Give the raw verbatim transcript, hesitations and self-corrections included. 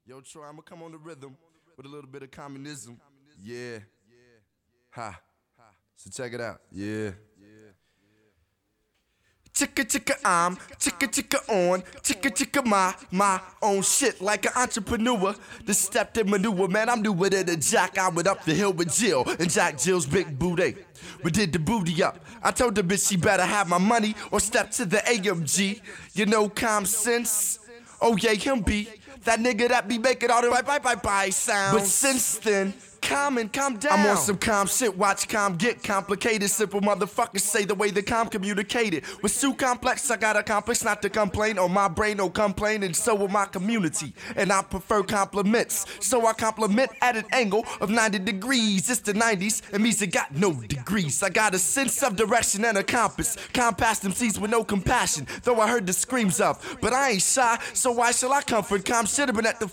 Yo, Troy, I'ma come on the rhythm with a little bit of communism. Yeah. Ha. So check it out. Yeah. Chicka chicka I'm, chicka chicka on, chicka chicka my, my own shit like an entrepreneur. The stepped in manure, man, I'm newer than a Jack. I went up the hill with Jill and Jack Jill's big booty. We did the booty up. I told the bitch she better have my money or step to the A M G. You know common sense? Oh yeah, him be that nigga that be making all the bye bye bye bye sounds. But since then, calm and calm down. I'm on some calm shit, watch calm get complicated. Simple motherfuckers say the way the calm communicated was too complex. I got a complex not to complain on my brain, no complain, and so will my community. And I prefer compliments, so I compliment at an angle of ninety degrees. It's the nineties, and me's it got no degrees. I got a sense of direction and a compass. Compass them seas with no compassion, though I heard the screams of. But I ain't shy, so why shall I comfort? Calm should have been at the